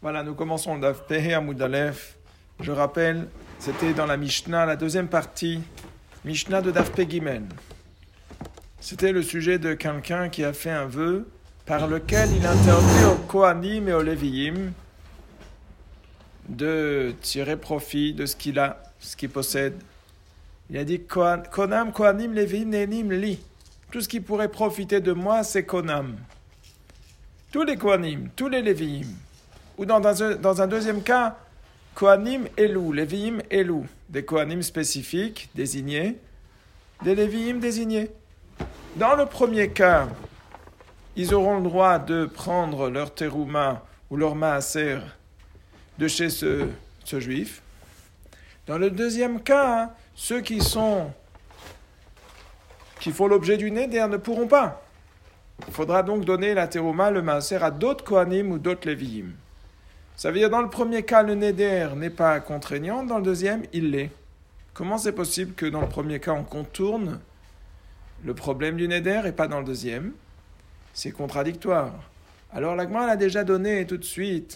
Voilà, nous commençons le Daf Pehe Amud Aleph. Je rappelle, c'était dans la Mishnah, la deuxième partie, Mishnah de Daf Pe Gimel. C'était le sujet de quelqu'un qui a fait un vœu par lequel il interdit aux Kohanim et aux Léviim de tirer profit de ce qu'il a, ce qu'il possède. Il a dit Konam, Kohanim, Léviim, Nenim, Li. Tout ce qui pourrait profiter de moi, c'est Konam. Tous les Kohanim, tous les Léviim. Ou dans un deuxième cas, Kohanim Elou, Léviim Elou, des Kohanim spécifiques, désignés, des Léviim désignés. Dans le premier cas, ils auront le droit de prendre leur terouma ou leur maaser de chez ce juif. Dans le deuxième cas, ceux qui font l'objet du neder ne pourront pas. Il faudra donc donner la terouma, le maaser à d'autres Kohanim ou d'autres Léviim. Ça veut dire, dans le premier cas, le neder n'est pas contraignant, dans le deuxième, il l'est. Comment c'est possible que dans le premier cas, on contourne le problème du neder et pas dans le deuxième? C'est contradictoire. Alors la Gemara l'a déjà donné tout de suite.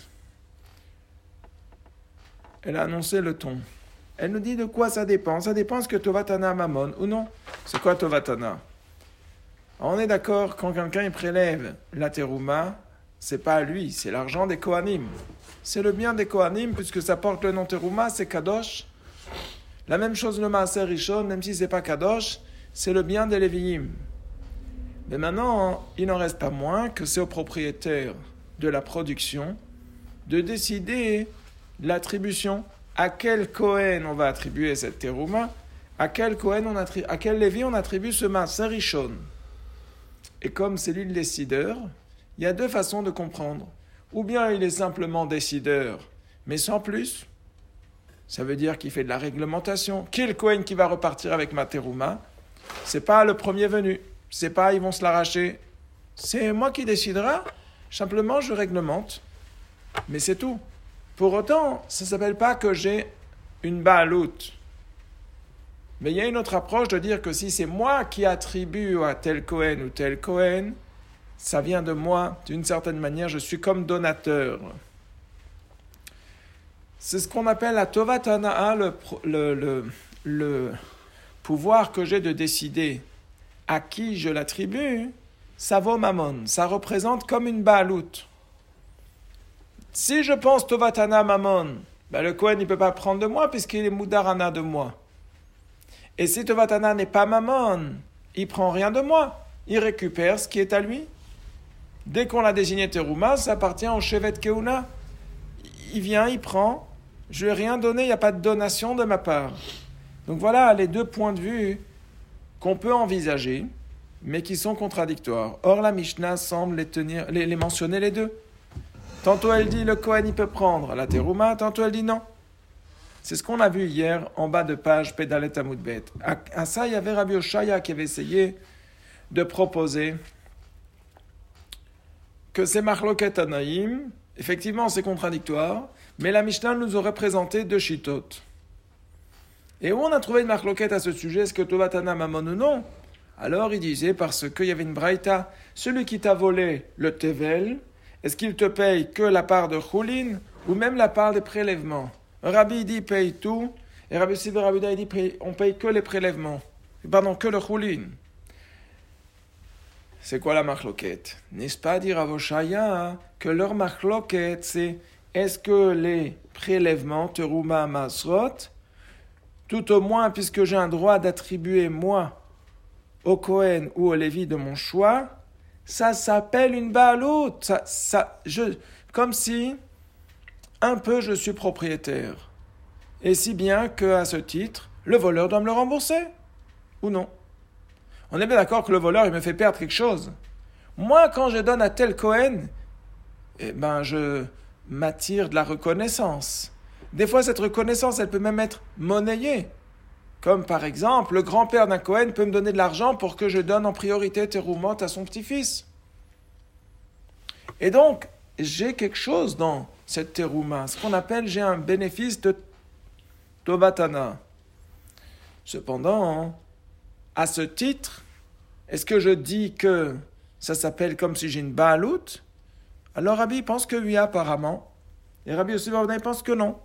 Elle a annoncé le ton. Elle nous dit de quoi ça dépend. Ça dépend est-ce que Tovatana Mamon ou non. C'est quoi Tovatana? On est d'accord, quand quelqu'un il prélève la terouma, c'est pas à lui, c'est l'argent des Kohanim. C'est le bien des Kohanim, puisque ça porte le nom terouma, c'est Kadosh. La même chose le Maaser Rishon, même si c'est pas Kadosh, c'est le bien des Léviim. Mais maintenant, il n'en reste pas moins que c'est au propriétaire de la production de décider l'attribution. À quel Kohen on va attribuer cette terouma, à quel Lévi on attribue ce Maaser Rishon. Et comme c'est lui le décideur, il y a deux façons de comprendre. Ou bien il est simplement décideur, mais sans plus. Ça veut dire qu'il fait de la réglementation. Qui est le Kohen qui va repartir avec ma terouma? C'est pas le premier venu. C'est pas ils vont se l'arracher. C'est moi qui décidera. Simplement, je réglemente. Mais c'est tout. Pour autant, ça ne s'appelle pas que j'ai une baalout. Mais il y a une autre approche de dire que si c'est moi qui attribue à tel Kohen ou tel Kohen, ça vient de moi, d'une certaine manière, je suis comme donateur. C'est ce qu'on appelle la Tovat Hana'a, le pouvoir que j'ai de décider à qui je l'attribue, ça vaut Mammon, ça représente comme une baalout. Si je pense Tovat Hana Mammon, le Kohen ne peut pas prendre de moi puisqu'il est Moudarana de moi. Et si Tovat Hana n'est pas Mammon, il ne prend rien de moi, il récupère ce qui est à lui. Dès qu'on l'a désigné terouma, ça appartient au Shevet Keuna. Il vient, il prend. Je ne lui ai rien donné, il n'y a pas de donation de ma part. Donc voilà les deux points de vue qu'on peut envisager, mais qui sont contradictoires. Or, la Mishnah semble les mentionner les deux. Tantôt elle dit le Kohen il peut prendre la terouma, tantôt elle dit non. C'est ce qu'on a vu hier en bas de page Pédalet Amoudbet. À ça, il y avait Rabbi Oshaya qui avait essayé de proposer que c'est Marloket Tanaïm, effectivement c'est contradictoire, mais la Mishnah nous aurait présenté deux shittot. Et où on a trouvé une Marloket à ce sujet, est-ce que Tovatana Mamon ou non? Alors il disait, parce qu'il y avait une braïta, celui qui t'a volé le tevel, est-ce qu'il te paye que la part de choulin ou même la part des prélèvements? Rabbi dit paye tout, et Rabbi Siva Rabbi dit on paye que les prélèvements, que le choulin. C'est quoi la marloquette? N'est-ce pas dire à Voshaya que leur marloquette, c'est est-ce que les prélèvements, terouma, masrot, tout au moins, puisque j'ai un droit d'attribuer moi au Kohen ou au Lévi de mon choix, ça s'appelle une baalout. Comme si un peu je suis propriétaire. Et si bien qu'à ce titre, le voleur doit me le rembourser. Ou non? On est bien d'accord que le voleur, il me fait perdre quelque chose. Moi, quand je donne à tel Kohen, je m'attire de la reconnaissance. Des fois, cette reconnaissance, elle peut même être monnayée. Comme par exemple, le grand-père d'un Kohen peut me donner de l'argent pour que je donne en priorité teroumot à son petit-fils. Et donc, j'ai quelque chose dans cette terouma, ce qu'on appelle, j'ai un bénéfice de Tovatana. Cependant, à ce titre, est-ce que je dis que ça s'appelle comme si j'ai une baalout? Alors Rabbi pense que oui, apparemment. Et Rabbi Yossi bar Abouda, il pense que non.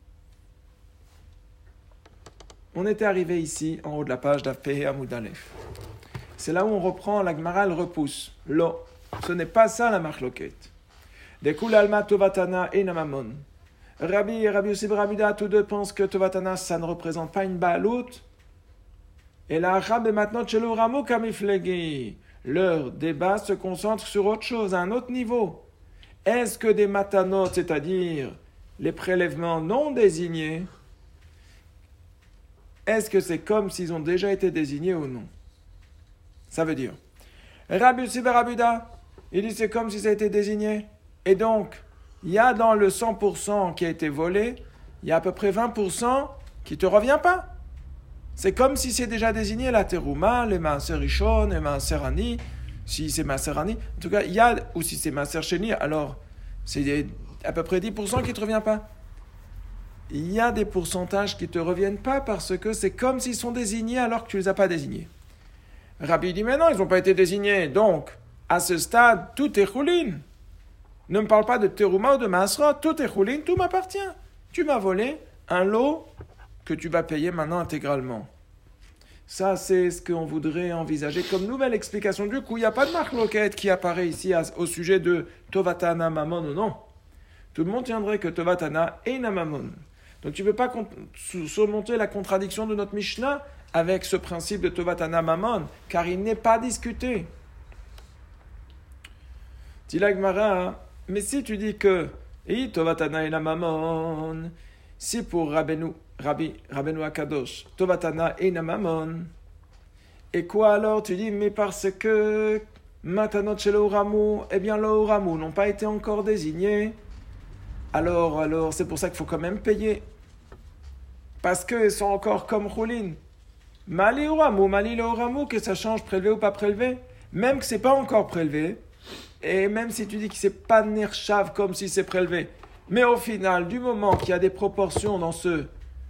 On était arrivé ici, en haut de la page d'Afpehe Amoud Aleph. C'est là où on reprend, la Gemara, elle repousse. Lo, ce n'est pas ça la marloquet. Dekul alma tovatana et namamon. Rabbi et Rabbi Yossi bar Abouda, tous deux pensent que tovatana, ça ne représente pas une baalout. Et la Achab est maintenant chez le Ramo kamiflegi. Leur débat se concentre sur autre chose, à un autre niveau. Est-ce que des matanot, c'est-à-dire les prélèvements non désignés, est-ce que c'est comme s'ils ont déjà été désignés ou non? Ça veut dire, Rabbi Yossi bar Abouda, il dit c'est comme si ça a été désigné. Et donc, il y a dans le 100% qui a été volé, il y a à peu près 20% qui ne te revient pas. C'est comme si c'est déjà désigné la terouma, les maaser rishon, les maaser ani, si c'est maaser ani. En tout cas, il y a, ou si c'est maaser sheni, alors c'est à peu près 10% qui ne te revient pas. Il y a des pourcentages qui ne te reviennent pas parce que c'est comme s'ils sont désignés alors que tu ne les as pas désignés. Rabbi dit, mais non, ils n'ont pas été désignés. Donc, à ce stade, tout est choulin. Ne me parle pas de terouma ou de maasra, tout est choulin, tout m'appartient. Tu m'as volé un lot que tu vas payer maintenant intégralement. Ça, c'est ce qu'on voudrait envisager comme nouvelle explication. Du coup, il n'y a pas de marloquette qui apparaît ici au sujet de Tovatana Mamon ou non. Tout le monde tiendrait que Tovatana est Namamon. Donc tu ne peux pas surmonter la contradiction de notre Mishnah avec ce principe de Tovatana Mamon, car il n'est pas discuté. Dit la Gemara, mais si tu dis que Tovatana est Namamon, si pour Rabbeinu Akadosh, Tovatana et Namamon. Et quoi alors? Tu dis, mais parce que Matanot chez l'Oramu, eh bien l'Oramu n'ont pas été encore désignés. Alors, c'est pour ça qu'il faut quand même payer. Parce qu'ils sont encore comme Choulin. Mali l'Oramu, que ça change prélevé ou pas prélevé. Même que c'est pas encore prélevé. Et même si tu dis que c'est pas Nershav comme si c'est prélevé. Mais au final, du moment qu'il y a des proportions dans ce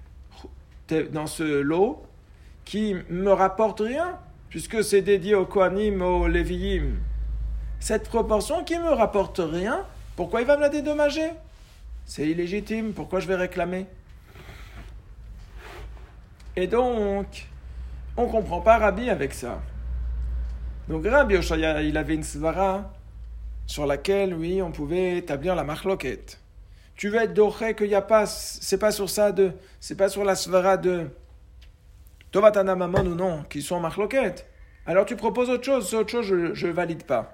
lot qui me rapporte rien, puisque c'est dédié aux Kohanim, aux Léviim. Cette proportion qui me rapporte rien, pourquoi il va me la dédommager? C'est illégitime, pourquoi je vais réclamer? Et donc, on ne comprend pas Rabbi avec ça. Donc Rabbi Oshaya, il avait une svara sur laquelle, oui, on pouvait établir la marloquette. Tu veux être doré qu'il n'y a pas, c'est pas sur la svara de Tovatana Mamon ou non, qui sont en marloquette. Alors tu proposes autre chose, c'est autre chose, je ne valide pas.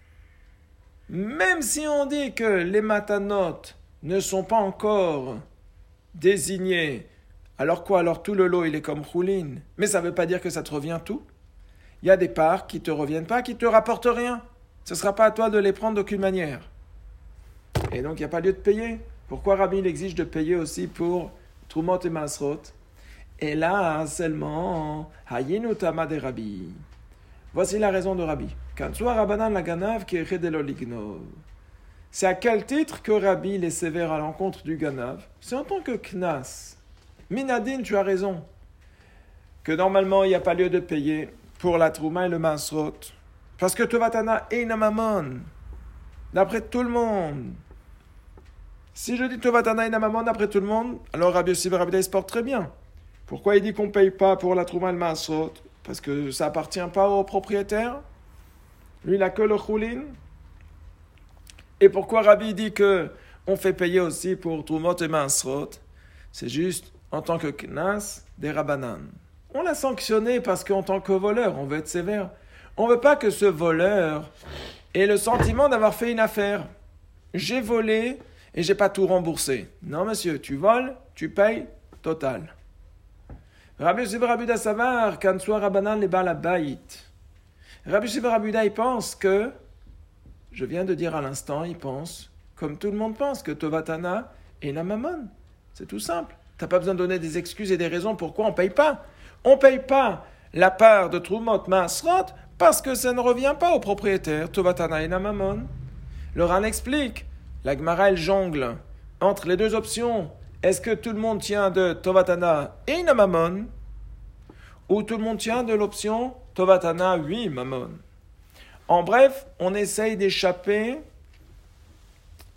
Même si on dit que les matanot ne sont pas encore désignés, alors quoi? Alors tout le lot, il est comme choulin. Mais ça ne veut pas dire que ça te revient tout. Il y a des parts qui ne te reviennent pas, qui ne te rapportent rien. Ce ne sera pas à toi de les prendre d'aucune manière. Et donc, il n'y a pas lieu de payer. Pourquoi Rabbi il exige de payer aussi pour Trumot et Masrot? Et là, seulement, Hayinu Tama de Rabbi. Voici la raison de Rabbi. Kansoua Rabbanan la Ganav qui est Redelo Lignov. C'est à quel titre que Rabbi est sévère à l'encontre du Ganav? C'est en tant que Knas. Minadine, tu as raison. Que normalement, il n'y a pas lieu de payer pour la Trouma et le Masrot. Parce que Tovatana est Namamon. D'après tout le monde. Si je dis Tovatana et Namamon d'après tout le monde, alors Rabbi Yossi bar Abouda se porte très bien. Pourquoi il dit qu'on ne paye pas pour la Trouma et le Masrot? Parce que ça appartient pas au propriétaire. Lui, il n'a que le choulin. Et pourquoi Rabbi dit qu'on fait payer aussi pour Trumot et Masrot? C'est juste en tant que Knas des Rabbanan. On l'a sanctionné parce qu'en tant que voleur, on veut être sévère. On ne veut pas que ce voleur ait le sentiment d'avoir fait une affaire. J'ai volé et j'ai pas tout remboursé. Non, monsieur, tu voles, tu payes, total. Rabbi Yossi bar Abouda savar, Kansoua Rabbanan les Baal Habayit. Rabbi Yossi bar Abouda, il pense que, je viens de dire à l'instant, il pense, comme tout le monde pense, que Tovatana est Namamon. C'est tout simple. Tu n'as pas besoin de donner des excuses et des raisons pourquoi on ne paye pas. On ne paye pas la part de Trumot Masrot parce que ça ne revient pas au propriétaire. Tovatana et Namamon. Le Ran explique. La Gemara, elle jongle entre les deux options. Est-ce que tout le monde tient de Tovatana et Namamon? Ou tout le monde tient de l'option Tovatana, oui, Mamon? En bref, on essaye d'échapper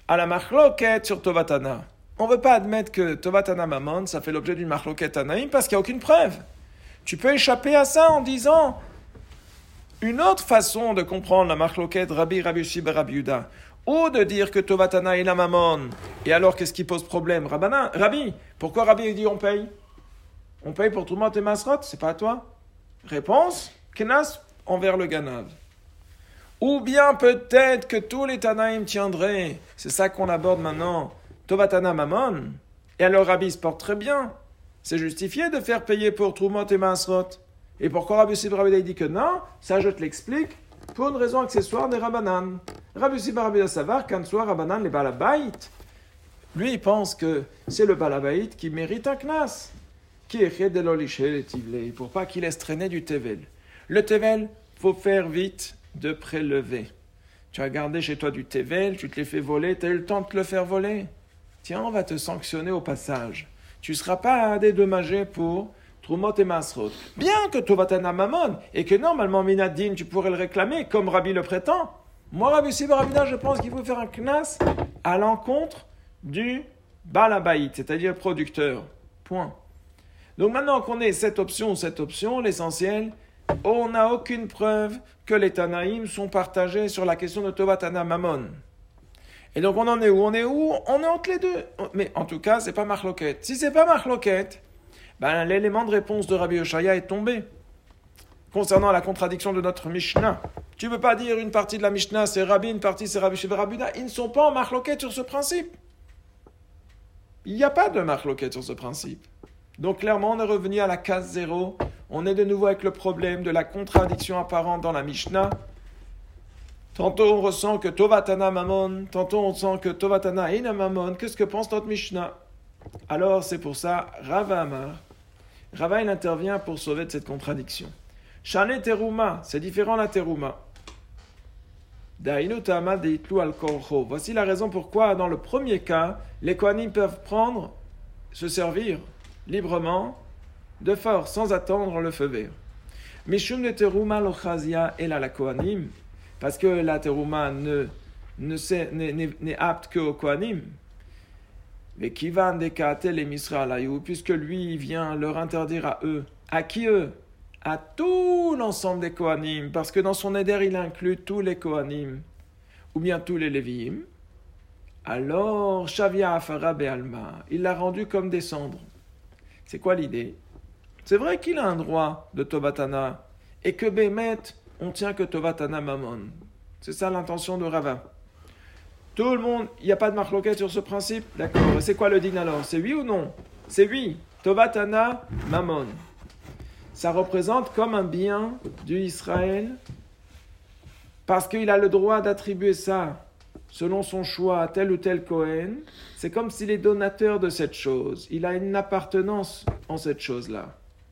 à la machloket sur Tovatana. On ne veut pas admettre que Tovatana Mamon, ça fait l'objet d'une machloket Tanaïm parce qu'il n'y a aucune preuve. Tu peux échapper à ça en disant une autre façon de comprendre la machloket Rabbi Yossi ben Rabbi Yehuda, ou de dire que Tovatana est la Mamon. Et alors, qu'est-ce qui pose problème? Rabbi, pourquoi Rabbi dit on paye? On paye pour Troumot et Masrot, c'est pas à toi? Réponse, Kenas envers le Ganav. Ou bien peut-être que tous les Tanaïm tiendraient, c'est ça qu'on aborde maintenant, Tovatana Mamon, et alors Rabbi se porte très bien. C'est justifié de faire payer pour Troumot et Masrot. Et pourquoi Rabbi Yossi ben Rabbi Yehuda dit que non? Ça, je te l'explique, pour une raison accessoire des Rabbanan. Rabbi Yossi ben Rabbi Yehuda savoir qu'un soir Rabbanan, les Balabait, lui, il pense que c'est le Balabait qui mérite un knas, qui est de l'oliché, les tivlés, pour pas qu'il laisse traîner du tevel. Le tevel, faut faire vite de prélever. Tu as gardé chez toi du tevel, tu te l'es fait voler, tu as eu le temps de te le faire voler. Tiens, on va te sanctionner au passage. Tu ne seras pas dédommagé pour Troumot et Masrot. Bien que Tovatana Mamon, et que normalement Minadine, tu pourrais le réclamer, comme Rabbi le prétend. Moi, Rabbi Yossi ben Rabbi Yehuda, je pense qu'il faut faire un knas à l'encontre du Balabait, c'est-à-dire producteur. Point. Donc maintenant qu'on ait cette option, l'essentiel, on n'a aucune preuve que les Tanaïm sont partagés sur la question de Tovatana Mamon. Et donc on en est où? On est entre les deux. Mais en tout cas, c'est pas machloket. Si c'est pas machloket, ben, l'élément de réponse de Rabbi Oshaya est tombé. Concernant la contradiction de notre Mishnah, tu ne peux pas dire une partie de la Mishnah c'est Rabbi, une partie c'est Rabbi Yossi ben Rabbi Yehuda. Ils ne sont pas en machloket sur ce principe. Il n'y a pas de machloket sur ce principe. Donc clairement, on est revenu à la case 0. On est de nouveau avec le problème de la contradiction apparente dans la Mishnah. Tantôt on ressent que Tovatana Mamon, tantôt on sent que Tovatana Ina Mamon. Qu'est-ce que pense notre Mishnah? Alors c'est pour ça, Rava Amar. Rava il intervient pour sauver de cette contradiction. Shane Teruma, c'est différent la Teruma. Dainu Tama Deitlu al Korcho. Voici la raison pourquoi dans le premier cas, les Kohanim peuvent prendre, se servir librement, de force, sans attendre le feu vert. Mishum de Teruma lochazia el la Kohanim, parce que la Teruma n'est apte qu'aux Kohanim. Mais Kivan dekate les Misraëlaïou, puisque lui vient leur interdire à eux. À qui eux? À tout l'ensemble des Kohanim, parce que dans son éder il inclut tous les Kohanim, ou bien tous les Léviim. Alors, Shavia Afara Be'alma, il l'a rendu comme des cendres. C'est quoi l'idée? C'est vrai qu'il a un droit de Tovatana, et que Bémet, on tient que Tovatana Mamon. C'est ça l'intention de Rava. Tout le monde, il n'y a pas de machloket sur ce principe? D'accord. C'est quoi le din alors? C'est oui ou non? C'est oui. Tovatana Mamon. Ça représente comme un bien du Israël, parce qu'il a le droit d'attribuer ça selon son choix à tel ou tel Kohen. C'est comme s'il est donateur de cette chose. Il a une appartenance en cette chose-là.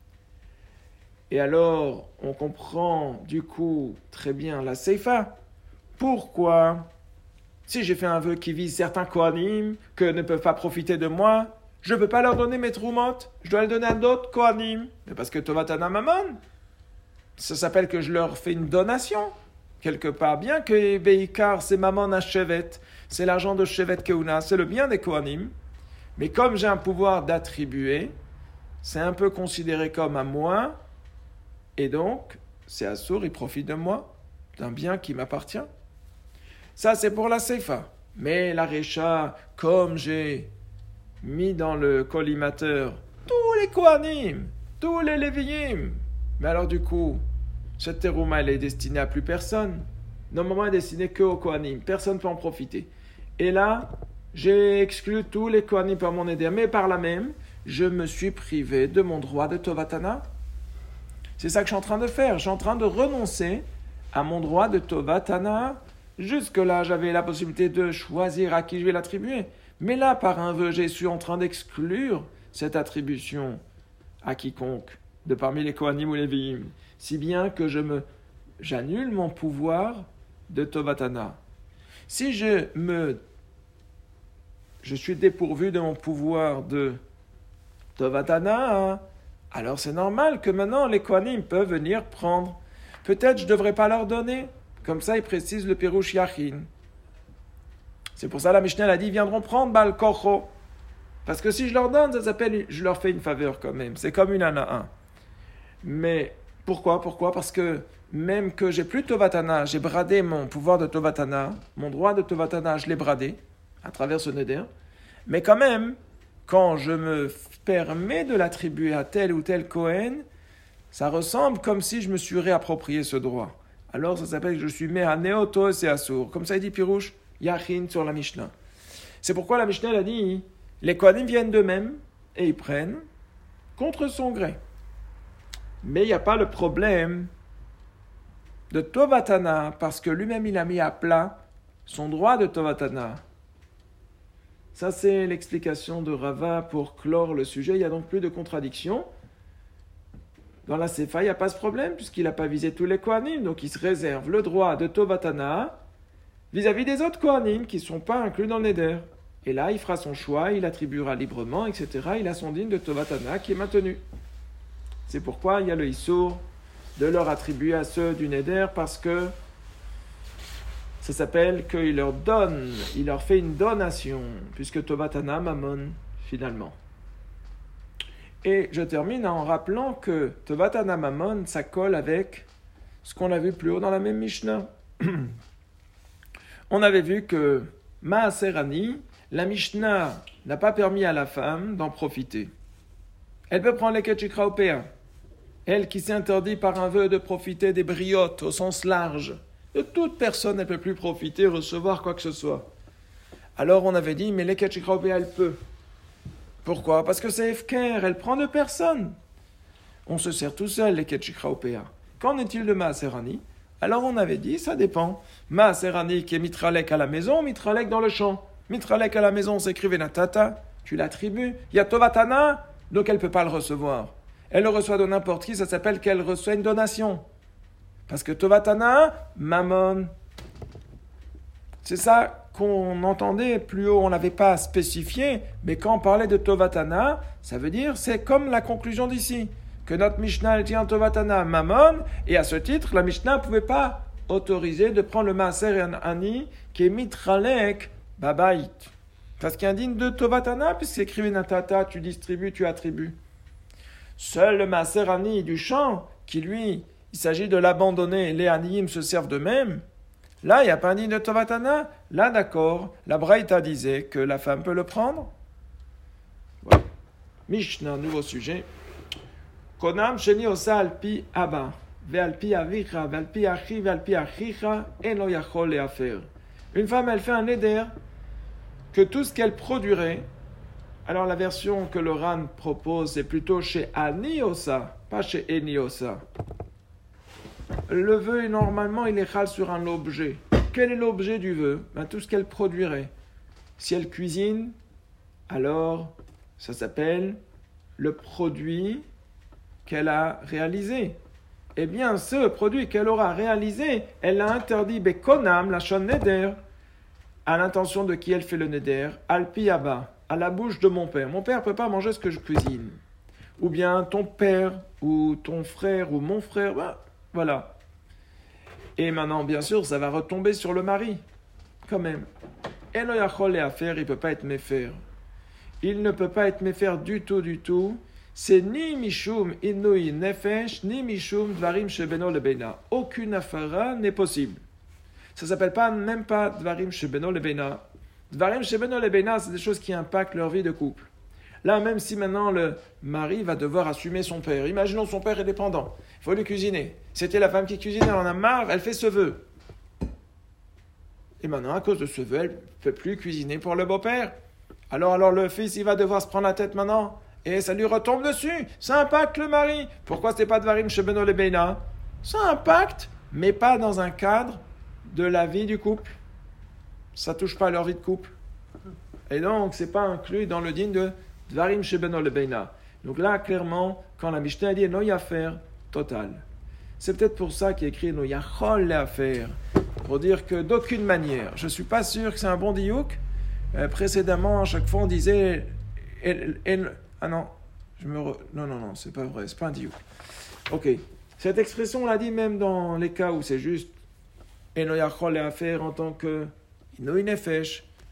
Et alors, on comprend du coup très bien la Seifa. Pourquoi? Si j'ai fait un vœu qui vise certains Kohanim, que ne peuvent pas profiter de moi, je ne peux pas leur donner mes troumot, je dois les donner à d'autres Kohanim. Mais parce que Tovatana Mamon, ça s'appelle que je leur fais une donation. Quelque part, bien que Beikar, c'est Mamon à Shevet, c'est l'argent de Shevet Keuna, c'est le bien des Kohanim. Mais comme j'ai un pouvoir d'attribuer, c'est un peu considéré comme à moi, et donc, c'est Assour, il profite de moi, d'un bien qui m'appartient. Ça, c'est pour la Seifa. Mais la Recha, comme j'ai mis dans le collimateur tous les Kohanim, tous les Léviim, mais alors du coup, cette terouma, elle est destinée à plus personne. Normalement, elle est destinée que aux Kohanim. Personne ne peut en profiter. Et là, j'ai exclu tous les Kohanim par mon éder. Mais par là même, je me suis privé de mon droit de Tovatana. C'est ça que je suis en train de faire. Je suis en train de renoncer à mon droit de Tovatana. Jusque-là, j'avais la possibilité de choisir à qui je vais l'attribuer. Mais là, par un vœu, je suis en train d'exclure cette attribution à quiconque, de parmi les Kohanim ou les Léviim. Si bien que j'annule mon pouvoir de Tovatana. Si je suis dépourvu de mon pouvoir de Tovatana, alors c'est normal que maintenant les Kohanim peuvent venir prendre. Peut-être je ne devrais pas leur donner. Comme ça, il précise le Pirouche Yachin. C'est pour ça la Mishnah a dit, ils viendront prendre Bal Kocho. Parce que si je leur donne, ça s'appelle, je leur fais une faveur quand même. C'est comme une ana. Mais pourquoi? Parce que même que j'ai plus de Tovatana, j'ai bradé mon pouvoir de Tovatana, mon droit de Tovatana, je l'ai bradé à travers ce neder. Mais quand même, quand je me permets de l'attribuer à tel ou tel Kohen, ça ressemble comme si je me suis réapproprié ce droit. Alors ça s'appelle que je suis Mehaneoto et Assour. Comme ça il dit Pirouche, Yachin sur la Mishnah. C'est pourquoi la Mishnah a dit, les Kohanim viennent d'eux-mêmes et ils prennent contre son gré. Mais il n'y a pas le problème de Tovatana, parce que lui-même il a mis à plat son droit de Tovatana. Ça c'est l'explication de Rava pour clore le sujet, il n'y a donc plus de contradiction. Dans la Sefa, il n'y a pas ce problème, puisqu'il n'a pas visé tous les Kohanim, donc il se réserve le droit de Tovatana vis-à-vis des autres Kohanim qui ne sont pas inclus dans le Neder. Et là, il fera son choix, il attribuera librement, etc. Il a son digne de Tovatana qui est maintenu. C'est pourquoi il y a le Issour de leur attribuer à ceux du Neder, parce que ça s'appelle qu'il leur donne, il leur fait une donation, puisque Tovatana Mammon, finalement. Et je termine en rappelant que Tovatana Mammon, ça colle avec ce qu'on a vu plus haut dans la même Mishnah. On avait vu que Maaser Ani, la Mishnah n'a pas permis à la femme d'en profiter. Elle peut prendre les ketchikra. Elle qui s'est interdit par un vœu de profiter des briottes au sens large. De toute personne, elle ne peut plus profiter, recevoir quoi que ce soit. Alors on avait dit, mais les ketchikra, elle peut. Pourquoi? Parce que c'est Efker, elle prend de personne. On se sert tout seul, les ketchikra. Qu'en est-il de Maaserani? Alors on avait dit, ça dépend. Maaserani qui est mitralek à la maison, mitralek dans le champ. Mitralek à la maison, c'est écrit Venatata, tu l'attribues. Il y a Tovatana, donc elle ne peut pas le recevoir. Elle le reçoit de n'importe qui, ça s'appelle qu'elle reçoit une donation. Parce que Tovatana, Mammon. C'est ça qu'on entendait plus haut, on ne l'avait pas spécifié, mais quand on parlait de Tovatana, ça veut dire, c'est comme la conclusion d'ici, que notre Mishnah tient Tovatana, Mammon, et à ce titre, la Mishnah ne pouvait pas autoriser de prendre le Maaser Ani, qui est Mitralek, Babait. Parce qu'il y a un digne de Tovatana, puisque c'est écrit Natata, tu distribues, tu attribues. Seul le Maaser Ani du champ, qui lui, il s'agit de l'abandonner, les Aniyim se servent d'eux-mêmes. Là, il n'y a pas un digne de Tovatana. Là, d'accord, la Braïta disait que la femme peut le prendre. Voilà. Mishnah, nouveau sujet. Konam sheni osa alpi abba, ve'alpi avicha, ve'alpi achi, ve'alpi achicha, eno yachol le'afer. Une femme, elle fait un éder que tout ce qu'elle produirait. Alors la version que le Ran propose, c'est plutôt chez Ani osa, pas chez Eni osa. Le vœu, normalement, il est chal sur un objet. Quel est l'objet du vœu? Tout ce qu'elle produirait. Si elle cuisine, alors ça s'appelle le produit qu'elle a réalisé. Eh bien, ce produit qu'elle aura réalisé, elle l'a interdit, bekonam, la shon neder, à l'intention de qui elle fait le neder, alpi abba, à la bouche de mon père. Mon père ne peut pas manger ce que je cuisine. Ou bien ton père, ou ton frère, ou mon frère, voilà. Et maintenant, bien sûr, ça va retomber sur le mari, quand même. Eno yachol le'afer, il ne peut pas être méfer. Il ne peut pas être méfer du tout. C'est ni mishum inui nefesh, ni mishum dvarim shebeno lebeina. Aucune afara n'est possible. Ça s'appelle même pas dvarim shebeno lebeina. Dvarim shebeno lebeina, c'est des choses qui impactent leur vie de couple. Là, même si maintenant le mari va devoir assumer son père. Imaginons son père est dépendant. Il faut lui cuisiner. C'était la femme qui cuisine, elle en a marre, elle fait ce vœu. Et maintenant, à cause de ce vœu, elle ne peut plus cuisiner pour le beau-père. Alors le fils, il va devoir se prendre la tête maintenant. Et ça lui retombe dessus. Ça impacte le mari. Pourquoi ce n'est pas Dvarim Shebeno Lebeina? Ça impacte, mais pas dans un cadre de la vie du couple. Ça ne touche pas à leur vie de couple. Et donc, ce n'est pas inclus dans le digne de Dvarim Shebeno Lebeina. Donc là, clairement, quand la Mishnah dit no yafer, total. C'est peut-être pour ça qu'il est écrit no yachol leafer, pour dire que d'aucune manière, je ne suis pas sûr que c'est un bon diouk. Précédemment, à chaque fois, on disait non, non, c'est pas vrai, c'est pas un diouk. Ok, cette expression, on l'a dit même dans les cas où c'est juste no yachol leafer en tant que inoui nefesh,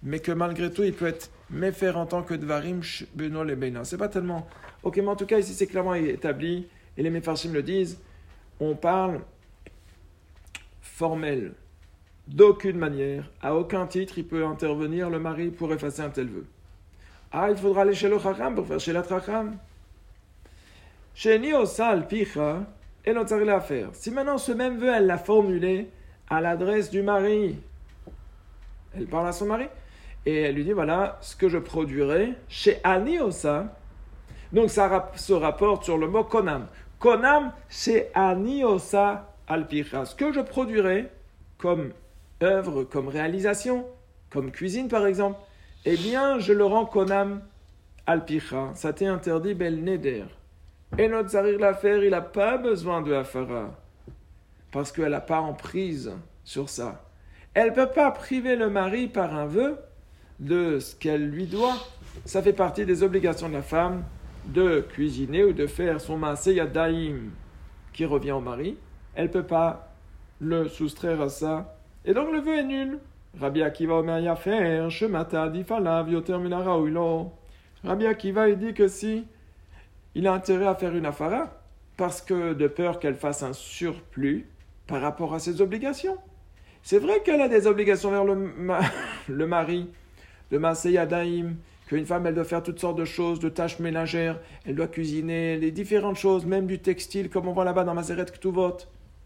mais que malgré tout, il peut être méfer en tant que dvarim beno le beina. C'est pas tellement... Ok, mais en tout cas, ici, c'est clairement établi, et les mefarshim le disent, on parle formel. D'aucune manière, à aucun titre, il peut intervenir le mari pour effacer un tel vœu. Ah, il faudra aller chez le chacham pour faire chez la chacham. Chez Niosa al-Picha, elle n'en rien à faire. Si maintenant ce même vœu, elle l'a formulé à l'adresse du mari, elle parle à son mari, et elle lui dit, voilà, ce que je produirai chez Aniosa. Donc ça se rapporte sur le mot konam. Konam, c'est Aniosa al-Picha. Ce que je produirai comme œuvre, comme réalisation, comme cuisine par exemple, eh bien, je le rends konam al-Picha. Ça t'est interdit, bel neder. Et notre zarir l'affaire, il n'a pas besoin de hafara. Parce qu'elle n'a pas emprise sur ça. Elle ne peut pas priver le mari par un vœu de ce qu'elle lui doit. Ça fait partie des obligations de la femme de cuisiner ou de faire son maaseh yadayim qui revient au mari. Elle ne peut pas le soustraire à ça. Et donc le vœu est nul. Rabbi Akiva omer yafer, shemata difalav yoter min haraouilo. Rabbi Akiva il dit que si il a intérêt à faire une afara, parce que de peur qu'elle fasse un surplus par rapport à ses obligations. C'est vrai qu'elle a des obligations vers le mari, de maaseh yadayim, qu'une femme, elle doit faire toutes sortes de choses, de tâches ménagères, elle doit cuisiner, les différentes choses, même du textile, comme on voit là-bas dans Maseret Ktuvot.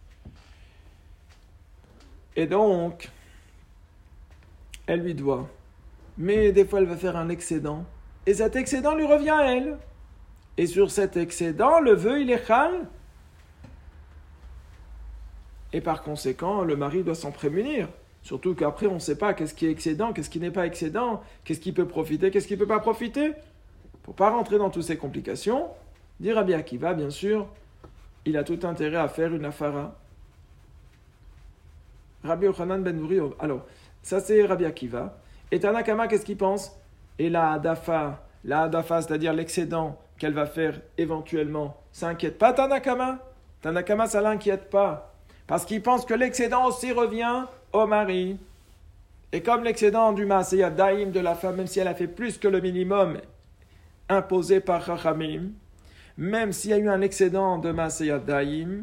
Et donc, elle lui doit. Mais des fois, elle va faire un excédent. Et cet excédent lui revient à elle. Et sur cet excédent, le vœu, il est chal. Et par conséquent, le mari doit s'en prémunir. Surtout qu'après, on ne sait pas qu'est-ce qui est excédent, qu'est-ce qui n'est pas excédent, qu'est-ce qui peut profiter, qu'est-ce qui ne peut pas profiter. Pour ne pas rentrer dans toutes ces complications, dit Rabbi Akiva, bien sûr, il a tout intérêt à faire une afara. Rabbi Yochanan ben Nouri, alors, ça c'est Rabbi Akiva. Et Tanakama, qu'est-ce qu'il pense? Et la hadafa, c'est-à-dire l'excédent qu'elle va faire éventuellement, ça n'inquiète pas Tanakama? Tanakama, ça ne l'inquiète pas. Parce qu'il pense que l'excédent aussi revient au mari. Et comme l'excédent du maaseh yadayim de la femme, même si elle a fait plus que le minimum imposé par Chachamim, même s'il y a eu un excédent de maaseh yadayim,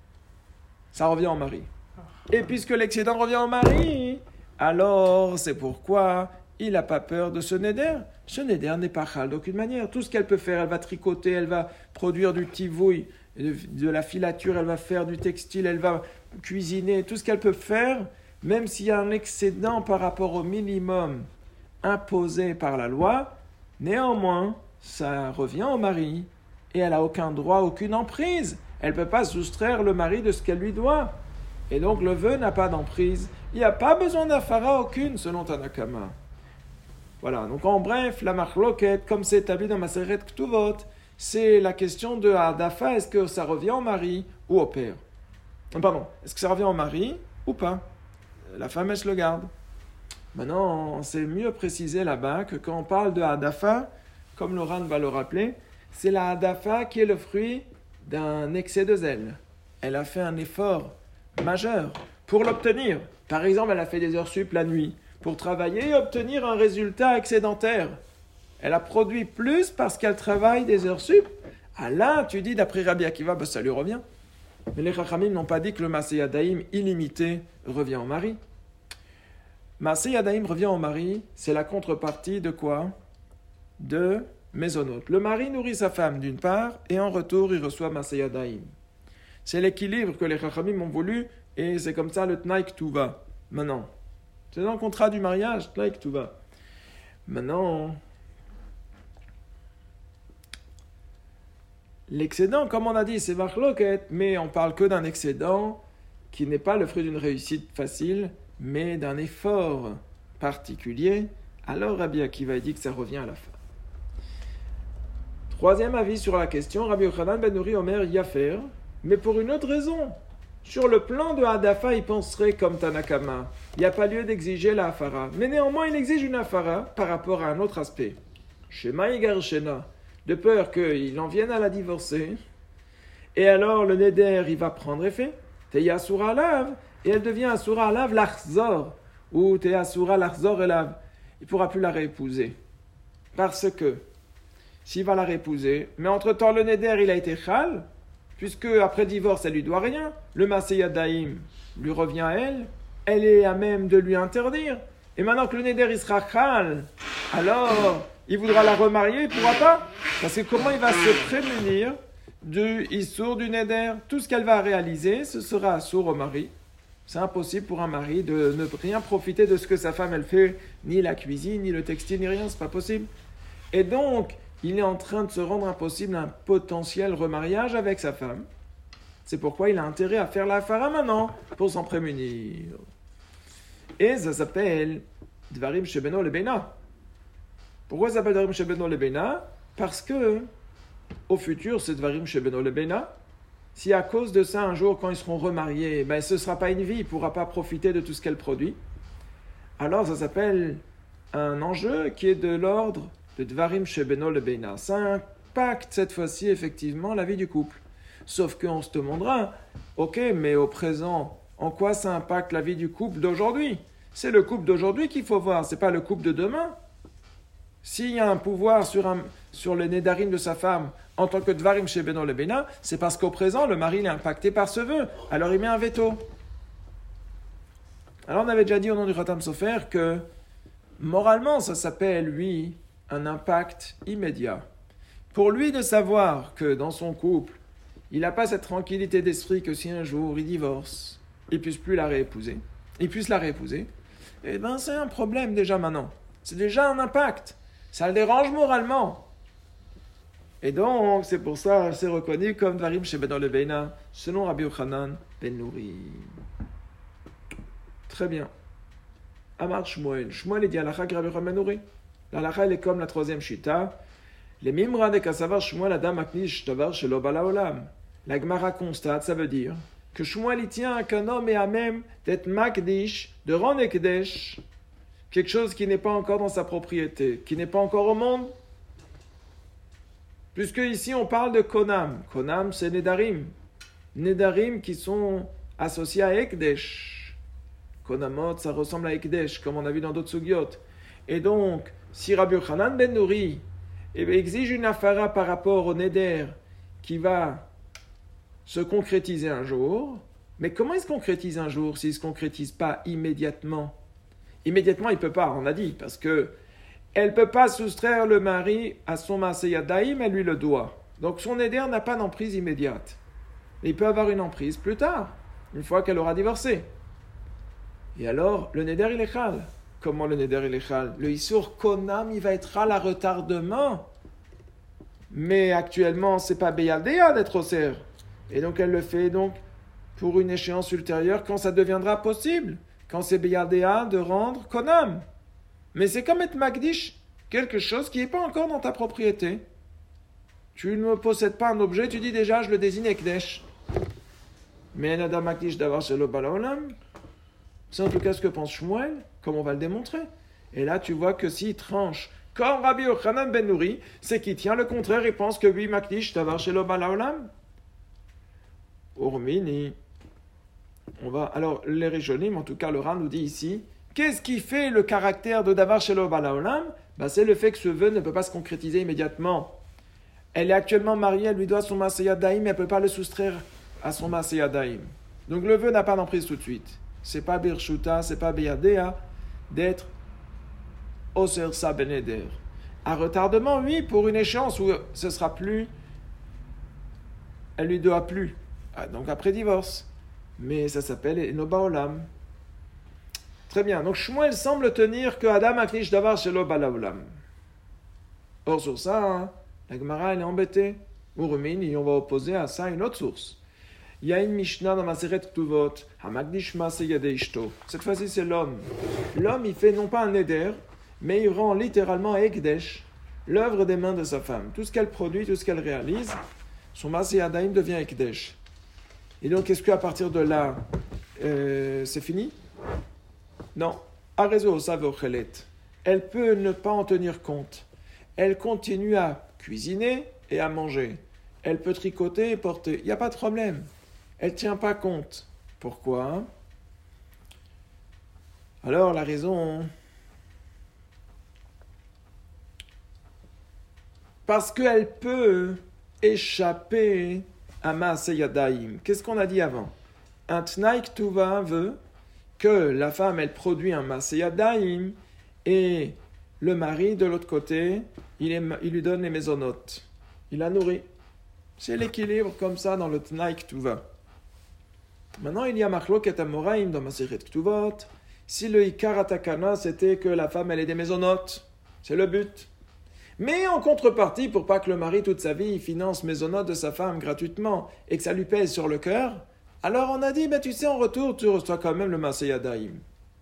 ça revient au mari. Et puisque l'excédent revient au mari, alors c'est pourquoi il n'a pas peur de ce neder. Ce neder n'est pas chal d'aucune manière. Tout ce qu'elle peut faire, elle va tricoter, elle va produire du tivouille, de la filature, elle va faire du textile, elle va cuisiner, tout ce qu'elle peut faire, même s'il y a un excédent par rapport au minimum imposé par la loi, néanmoins, ça revient au mari et elle n'a aucun droit, aucune emprise. Elle ne peut pas soustraire le mari de ce qu'elle lui doit. Et donc le vœu n'a pas d'emprise. Il n'y a pas besoin d'afara aucune, selon Tanakama. Voilà, donc en bref, la marloquette, comme c'est établi dans Maseret Ktuvot, c'est la question de Hadafa, est-ce que ça revient au mari ou au père? Pardon, est-ce que ça revient au mari ou pas? La femme, elle se le garde. Maintenant, c'est mieux précisé là-bas que quand on parle de Hadafa, comme Laurent va le rappeler, c'est la Hadafa qui est le fruit d'un excès de zèle. Elle a fait un effort majeur pour l'obtenir. Par exemple, elle a fait des heures sup la nuit pour travailler et obtenir un résultat excédentaire. Elle a produit plus parce qu'elle travaille des heures sup. Ah là, tu dis, d'après Rabbi Akiva, ça lui revient. Mais les Chachamim n'ont pas dit que le maaseh yadayim illimité revient au mari. Maaseh yadayim revient au mari, c'est la contrepartie de quoi? De mésonote. Le mari nourrit sa femme d'une part, et en retour, il reçoit maaseh yadayim. C'est l'équilibre que les Chachamim ont voulu, et c'est comme ça le Tnaï Ktuva. Maintenant, c'est dans le contrat du mariage, Tnaï Ktuva. Maintenant, l'excédent, comme on a dit, c'est Marloket, mais on parle que d'un excédent qui n'est pas le fruit d'une réussite facile, mais d'un effort particulier. Alors Rabbi Akiva dit que ça revient à la fin. Troisième avis sur la question, Rabbi Yochanan ben Nouri Omer Yafer, mais pour une autre raison. Sur le plan de Hadafa, il penserait comme Tanakama. Il n'y a pas lieu d'exiger la Hafara. Mais néanmoins, il exige une Hafara par rapport à un autre aspect. Shema Yigar Shena, de peur qu'il en vienne à la divorcer. Et alors, le Neder, il va prendre effet. Teya Asura Alav, et elle devient Asura Alav l'Achzor, ou Teya Asura l'Achzor Elav. il ne pourra plus la réépouser. Parce que, s'il va la réépouser, mais entre-temps, le neder, il a été chal, puisque après divorce, elle lui doit rien. Le Maaseh Yadayim lui revient à elle. Elle est à même de lui interdire. Et maintenant que le neder, il sera chal, alors, il voudra la remarier, il ne pourra pas. Parce que comment il va se prémunir du issour du neder? Tout ce qu'elle va réaliser, ce sera assour au mari. C'est impossible pour un mari de ne rien profiter de ce que sa femme, elle fait, ni la cuisine, ni le textile, ni rien, c'est pas possible. Et donc, il est en train de se rendre impossible un potentiel remariage avec sa femme. C'est pourquoi il a intérêt à faire la fara maintenant, pour s'en prémunir. Et ça s'appelle Dvarim Shebeno Lebena. Pourquoi ça s'appelle Dvarim Shebeno Lebena? Parce que, au futur, c'est Dvarim Shebeno Lebena. Si à cause de ça, un jour, quand ils seront remariés, ben, ce ne sera pas une vie, il ne pourra pas profiter de tout ce qu'elle produit. Alors, ça s'appelle un enjeu qui est de l'ordre de Dvarim Shebeno Lebena. Ça impacte cette fois-ci, effectivement, la vie du couple. Sauf qu'on se demandera, ok, mais au présent, en quoi ça impacte la vie du couple d'aujourd'hui? C'est le couple d'aujourd'hui qu'il faut voir, c'est pas le couple de demain. S'il y a un pouvoir sur les nédarim de sa femme en tant que Dvarim Shebeno Lebena, c'est parce qu'au présent, le mari est impacté par ce vœu. Alors il met un veto. Alors on avait déjà dit au nom du Khatam Sofer que moralement, ça s'appelle, lui, un impact immédiat. Pour lui de savoir que dans son couple, il n'a pas cette tranquillité d'esprit que si un jour il divorce, il ne puisse plus la réépouser, eh bien c'est un problème déjà maintenant. C'est déjà un impact. Ça le dérange moralement. Et donc, c'est pour ça, c'est reconnu comme Dvarim Shebeno Lebena, selon Rabbi Yochanan ben Nouri. Très bien. Amar Shmuel. Shmuel, il dit Halakha Rabbi Yochanan ben Nouri. L'Halakha, elle est comme la troisième Shita. Les Mimra de Kasavar Shmuel Adam Aknish Tavar Shelo Bala Olam. La Gemara constate, ça veut dire que Shmuel, il tient qu'un homme est à même d'être Makdish, de rendre Ekdesh, quelque chose qui n'est pas encore dans sa propriété, qui n'est pas encore au monde. Puisque ici on parle de Konam. Konam, c'est Nedarim. Nedarim qui sont associés à Ekdesh. Konamot, ça ressemble à Ekdesh, comme on a vu dans d'autres sugyot. Et donc, si Rabbi Yochanan ben Nouri exige une afara par rapport au Neder qui va se concrétiser un jour, mais comment il se concrétise un jour s'il ne se concrétise pas immédiatement? Immédiatement, il ne peut pas, on a dit, parce que elle ne peut pas soustraire le mari à son Maaseh Yadayim, elle lui le doit. Donc son Neder n'a pas d'emprise immédiate. Il peut avoir une emprise plus tard, une fois qu'elle aura divorcé. Et alors, le Neder, il est chal. Comment le Neder, il est chal? Le Issour Konam, il va être chal à retardement. Mais actuellement, ce n'est pas Beyaldéa d'être au cerf. Et donc, elle le fait donc pour une échéance ultérieure quand ça deviendra possible. Quand c'est Beyaldéa de rendre Konam. Mais c'est comme être Magdish, quelque chose qui n'est pas encore dans ta propriété. Tu ne possèdes pas un objet, tu dis déjà, je le désigne Ekdesh. Mais Nada Magdish d'avoir Shelo Bala Olam, c'est en tout cas ce que pense Shmuel, comme on va le démontrer. Et là, tu vois que s'il tranche, comme Rabbi Yochanan ben Nouri, c'est qu'il tient le contraire et pense que oui, Magdish d'avoir Shelo Bala Olam. Urmini. Alors, les Rishonim, en tout cas, le Ran nous dit ici, qu'est-ce qui fait le caractère de Davar Shelo Bala Olam? C'est le fait que ce vœu ne peut pas se concrétiser immédiatement. Elle est actuellement mariée, elle lui doit son Maaseh Yadayim, mais elle ne peut pas le soustraire à son Maaseh Yadayim. Donc le vœu n'a pas d'emprise tout de suite. C'est pas Birshuta, c'est pas Beyadea d'être Oser Sa Beneder. À retardement, oui, pour une échéance où ce sera plus, elle lui doit plus. Donc après divorce. Mais ça s'appelle Enoba Olam. Très bien. Donc Shmuel semble tenir que Adam Aknish Davar Shelo Bala Olam. Or sur ça, la Gemara elle est embêtée. Urumin, et on va opposer à ça une autre source. Il y a une Mishnah dans Maseret Ktuvot, Hamagdish Maaseh Yadei Ishto. Cette fois-ci c'est l'homme. L'homme il fait non pas un neder, mais il rend littéralement Ekdesh l'œuvre des mains de sa femme. Tout ce qu'elle produit, tout ce qu'elle réalise, son Maaseh Yadayim devient Ekdesh. Et donc, est-ce qu'à partir de là, c'est fini? Non. Arezo Savochelet. Elle peut ne pas en tenir compte. Elle continue à cuisiner et à manger. Elle peut tricoter et porter. Il n'y a pas de problème. Elle ne tient pas compte. Pourquoi? Alors, la raison, parce qu'elle peut échapper à Maaseh Yadayim. Qu'est-ce qu'on a dit avant? Un Tnaï Ktuva veut que la femme, elle produit un Maaseh Yadayim et le mari, de l'autre côté, il lui donne les mésonotes. Il la nourrit. C'est l'équilibre comme ça dans le Tnaï Ktuva. Maintenant, il y a Machloket Amoraim dans Masechet Ktuvot. Si le Ikar Atakana, c'était que la femme, elle ait des mésonotes, c'est le but. Mais en contrepartie, pour pas que le mari, toute sa vie, finance mésonotes de sa femme gratuitement et que ça lui pèse sur le cœur, alors on a dit, tu sais, en retour, tu reçois quand même le Maaseh Yadayim.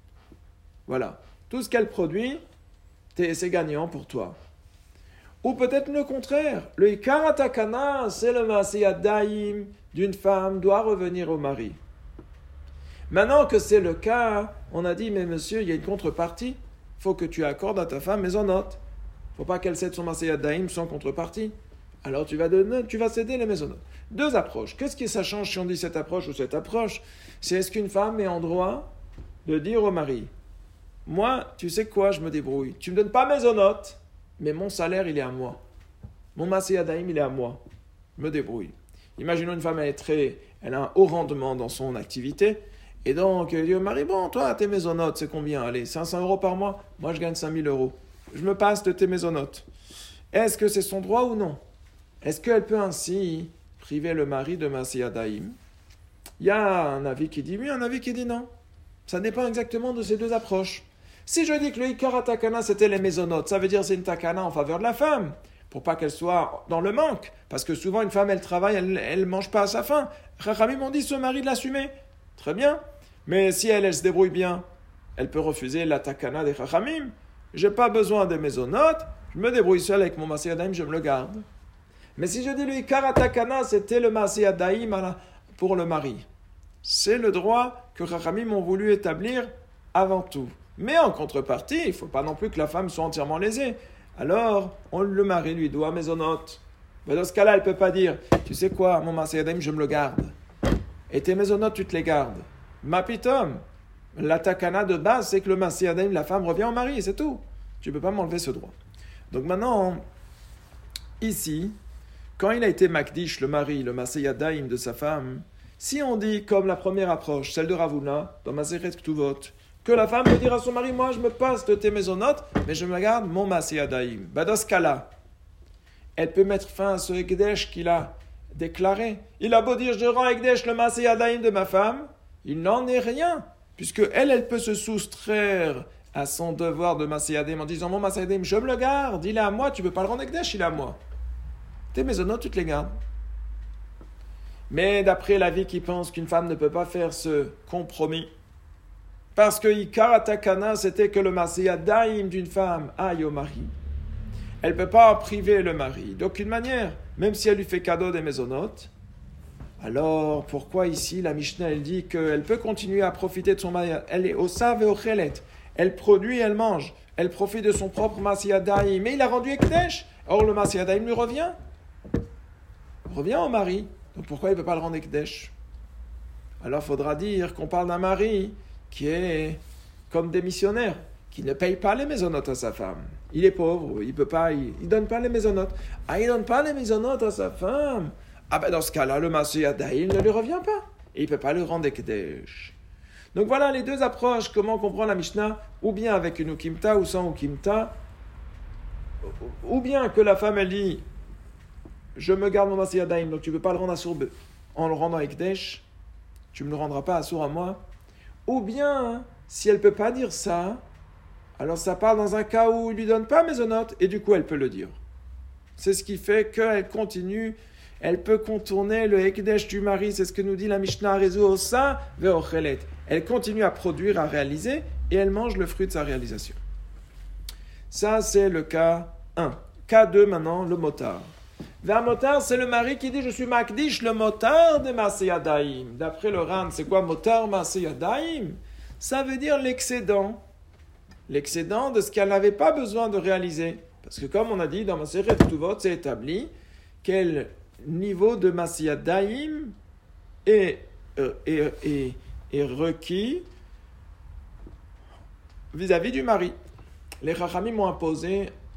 Voilà. Tout ce qu'elle produit, c'est gagnant pour toi. Ou peut-être le contraire. Le Ikar Atakana, c'est le Maaseh Yadayim d'une femme, doit revenir au mari. Maintenant que c'est le cas, on a dit, mais monsieur, il y a une contrepartie. Il faut que tu accordes à ta femme mésonotes. Il ne faut pas qu'elle cède son Maaseh Yadayim sans contrepartie. Alors tu vas céder les mésonotes. Deux approches. Qu'est-ce que ça change si on dit cette approche ou cette approche? C'est est-ce qu'une femme est en droit de dire au mari, moi, tu sais quoi, je me débrouille. Tu ne me donnes pas mésonotes, mais mon salaire, il est à moi. Mon Maaseh Yadayim, il est à moi. Je me débrouille. Imaginons une femme, elle a un haut rendement dans son activité, et donc elle dit au mari, bon, toi, tes mésonotes, c'est combien? Allez, 500 € par mois, moi je gagne 5000 €. Je me passe de tes mésonotes. Est-ce que c'est son droit ou non? Est-ce qu'elle peut ainsi priver le mari de Maaseh Yadayim? Il y a un avis qui dit oui, un avis qui dit non. Ça dépend exactement de ces deux approches. Si je dis que le Ikar Takana, c'était les mésonotes, ça veut dire que c'est une takana en faveur de la femme, pour pas qu'elle soit dans le manque. Parce que souvent, une femme, elle travaille, elle mange pas à sa faim. Chachamim m'ont dit, ce mari de l'assumer. Très bien. Mais si elle se débrouille bien, elle peut refuser la takana des Chachamim. J'ai pas besoin des mésonotes, je me débrouille seul avec mon Maaseh Yadayim, je me le garde. Mais si je dis le Ikar Takana, c'était le Maaseh Yadayim pour le mari. C'est le droit que Chachamim ont voulu établir avant tout. Mais en contrepartie, il ne faut pas non plus que la femme soit entièrement lésée. Alors, le mari lui doit mésonotes. Mais dans ce cas-là, elle ne peut pas dire, tu sais quoi, mon Maaseh Yadayim, je me le garde. Et tes mésonotes, tu te les gardes. Ma pitom, la takana de base, c'est que le Maaseh Yadayim, la femme revient au mari, c'est tout. Tu ne peux pas m'enlever ce droit. Donc maintenant, ici, quand il a été makdish, le mari, le Maaseh Yadayim de sa femme, si on dit, comme la première approche, celle de Ravuna, dans Masechet Ktuvot, que la femme peut dire à son mari, moi je me passe de tes mésonotes, mais je me garde mon Maaseh Yadayim. Dans ce cas-là, elle peut mettre fin à ce Ekdesh qu'il a déclaré. Il a beau dire, je rends Ekdesh le Maaseh Yadayim de ma femme, il n'en est rien, puisque elle peut se soustraire à son devoir de Maaseh Yadayim en disant, mon Maaseh Yadayim, je me le garde, il est à moi, tu ne peux pas le rendre Ekdesh, il est à moi. Tes mésonotes, tu te les gardes. Mais d'après l'avis qui pense qu'une femme ne peut pas faire ce compromis, parce que Ikar Atakana, c'était que le Maaseh Yadayim d'une femme aille au mari. Elle ne peut pas priver le mari d'aucune manière, même si elle lui fait cadeau des mésonotes. Alors, pourquoi ici la Mishnah, elle dit qu'elle peut continuer à profiter de son mari? Elle est au sav et au chelet. Elle produit, elle mange. Elle profite de son propre Maaseh Yadayim. Mais il a rendu Ekdesh. Or, le Maaseh Yadayim lui revient. Revient au mari. Donc pourquoi il ne peut pas le rendre Ekdesh? Alors, il faudra dire qu'on parle d'un mari qui est comme démissionnaire, qui ne paye pas les mésonotes à sa femme. Il est pauvre, il peut pas, il donne pas les mésonotes. Ah, il donne pas les mésonotes à sa femme. Ah ben dans ce cas-là, le Maaseh Yadayim ne lui revient pas. Et il ne peut pas le rendre Ekdesh. Donc voilà les deux approches, comment comprendre la Mishnah, ou bien avec une Ukimta ou sans Ukimta, ou bien que la femme elle dit, je me garde mon Maaseh Yadayim, donc tu ne peux pas le rendre Assour en le rendant Ekdesh, tu ne me le rendras pas Assour à moi. Ou bien, si elle ne peut pas dire ça, alors ça part dans un cas où il ne lui donne pas mésonotes, et du coup elle peut le dire. C'est ce qui fait qu'elle continue, elle peut contourner le Ekdesh du mari, c'est ce que nous dit la Mishnah Rezu Osa Ve'ochelet. Elle continue à produire, à réaliser, et elle mange le fruit de sa réalisation. Ça, c'est le cas 1. Cas 2, maintenant, le motard. Vers motard, c'est le mari qui dit, je suis makdish, le motard de Maaseh Yadayim. D'après le Ran, c'est quoi motard Maaseh Yadayim? Ça veut dire l'excédent. L'excédent de ce qu'elle n'avait pas besoin de réaliser. Parce que comme on a dit dans Masechet Ktuvot, c'est établi quel niveau de Maaseh Yadayim est requis vis-à-vis du mari. Les Chachamim ont imposé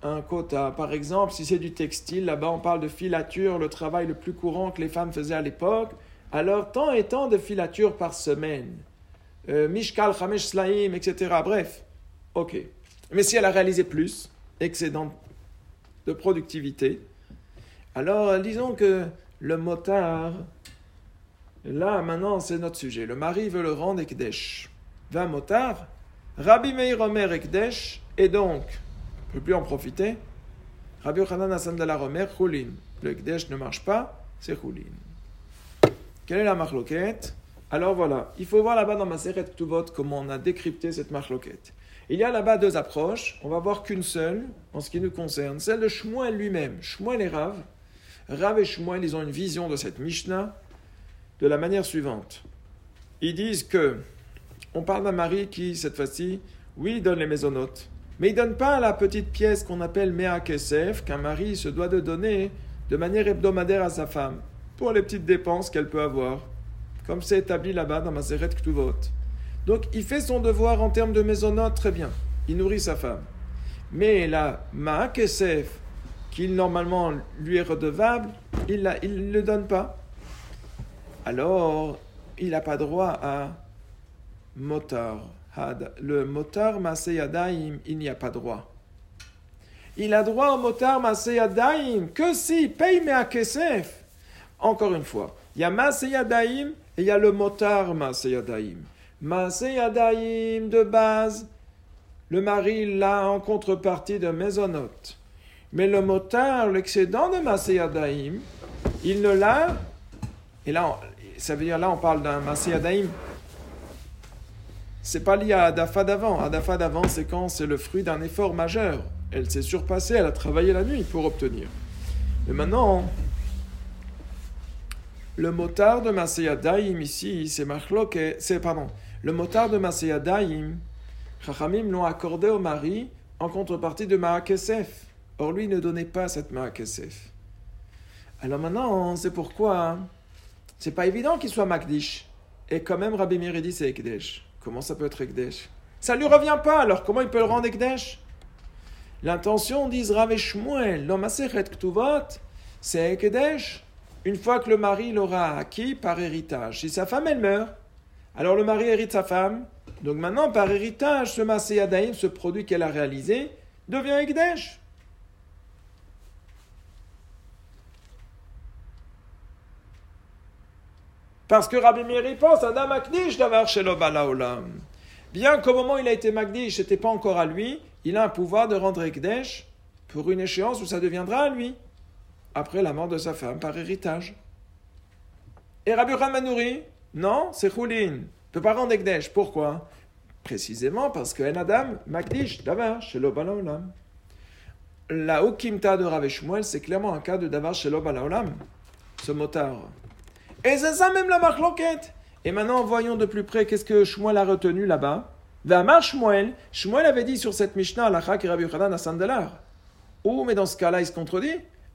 un quota. Par exemple, si c'est du textile, là-bas on parle de filature, le travail le plus courant que les femmes faisaient à l'époque. Alors, tant et tant de filatures par semaine. Mishkal, Chamesh Slaim, etc. Bref, ok. Mais si elle a réalisé plus, excédent de productivité, alors disons que le motard, là maintenant c'est notre sujet. Le mari veut le rendre Ekdesh. Va motard, Rabbi Meir Omer Ekdesh, et donc, on ne peut plus en profiter. Rabbi Yochanan Hassan de la Romer, Choulin. Le Ekdesh ne marche pas, c'est Choulin. Quelle est la marloquette? Alors voilà, il faut voir là-bas dans Maseret Ktuvot comment on a décrypté cette marloquette. Il y a là-bas deux approches, on va voir qu'une seule en ce qui nous concerne, celle de Shmuel lui-même. Shmuel et Rav. Rav et Shmuel, ils ont une vision de cette Mishnah de la manière suivante. Ils disent que on parle d'un mari qui, cette fois-ci, oui, il donne les maisonnotes, mais il ne donne pas la petite pièce qu'on appelle Mea Kesef, qu'un mari se doit de donner de manière hebdomadaire à sa femme, pour les petites dépenses qu'elle peut avoir, comme c'est établi là-bas dans Maseret Ktuvot. Donc, il fait son devoir en termes de maisonnotes, très bien. Il nourrit sa femme. Mais la Mea Kesef, qui normalement lui est redevable, il ne le donne pas. Alors, il n'a pas droit à motar. Le motar Maaseh Yadayim, il n'y a pas droit. Il a droit au motar Maaseh Yadayim que si paye Mea Kesef. Encore une fois, il y a Maaseh Yadayim et il y a le motar Maaseh Yadayim. Maaseh Yadayim de base, le mari l'a en contrepartie de maisonnotes. Mais le motar, l'excédent de Maaseh Yadayim, il ne l'a. Et là, ça veut dire là, on parle d'un Maaseh Yadayim. C'est pas lié à Adafa d'avant. Adafa d'avant, c'est quand c'est le fruit d'un effort majeur. Elle s'est surpassée, elle a travaillé la nuit pour obtenir. Mais maintenant, le motard de Maaseh Yadayim ici, le motard de Maaseh Yadayim, Chachamim l'ont accordé au mari en contrepartie de Mea Kesef. Or lui ne donnait pas cette Mea Kesef. Alors maintenant, c'est pourquoi c'est pas évident qu'il soit Makdish. Et quand même, Rabbi Meir dit c'est Ekdesh. Comment ça peut être Ekdesh? Ça lui revient pas, alors comment il peut le rendre Ekdesh? L'intention, disent Rav et Shmuel, dans Maseret Ktuvot, c'est Ekdesh. Une fois que le mari l'aura acquis par héritage. Si sa femme, elle meurt, alors le mari hérite sa femme. Donc maintenant, par héritage, ce Maaseh Yadayim, ce produit qu'elle a réalisé, devient Ekdesh. Parce que Rabbi Meir pense, Adam Makdish d'avoir shelo bala olam. Bien qu'au moment où il a été Makdish, ce n'était pas encore à lui, il a un pouvoir de rendre Ekdesh pour une échéance où ça deviendra à lui. Après la mort de sa femme, par héritage. Et Rabbi Yochanan ben Nouri, non, c'est Choulin. Ne peut pas rendre Ekdesh. Pourquoi? Précisément parce que En Adam, Makdish, Davar, Shelo Bala Olam. La Ukimta de Rav et Shmuel, c'est clairement un cas de Davar, Shelo Bala Olam. Ce motard. Et c'est ça même la marloquette. Et maintenant, voyons de plus près qu'est-ce que Shmuel a retenu là-bas. Vamar Shmuel. Shmuel avait dit sur cette Mishnah, Alacha qui Rabbi Yochanan à Sandalar. Oh, mais dans ce cas-là, il se contredit.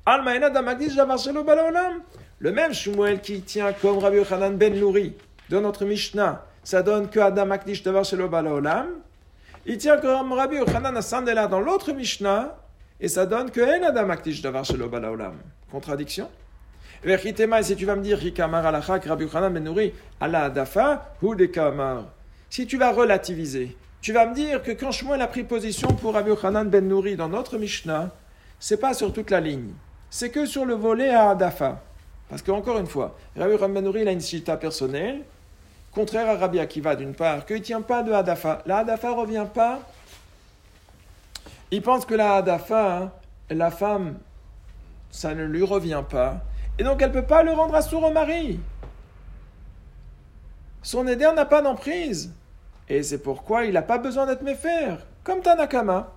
Le même Shmuel qui tient comme Rabbi Yochanan ben Nouri dans notre Mishnah, ça donne que Adam Makdish Davar Shelo Bala Olam. Il tient comme Rabbi Yochanan Asandela dans l'autre Mishnah, et ça donne que En Adam Makdish Davar Shelo Bala Olam. Contradiction. Et si tu vas me dire Hikamar Alachak Rabbi Yochanan ben Nouri Ala Adafa ou Dekamar, si tu vas relativiser, tu vas me dire que quand Shmuel a pris position pour Rabbi Yochanan ben Nouri dans notre Mishnah, c'est pas sur toute la ligne. C'est que sur le volet à Adafa. Parce qu'encore une fois, Rabbi Yochanan ben Nouri, il a une chita personnelle, contraire à Rabbi Akiva d'une part, qu'il ne tient pas de Adafa. La Adafa ne revient pas. Il pense que la Adafa, la femme, ça ne lui revient pas. Et donc elle ne peut pas le rendre assourd au mari. Son éder n'a pas d'emprise. Et c'est pourquoi il n'a pas besoin d'être méfère, comme Tanakama.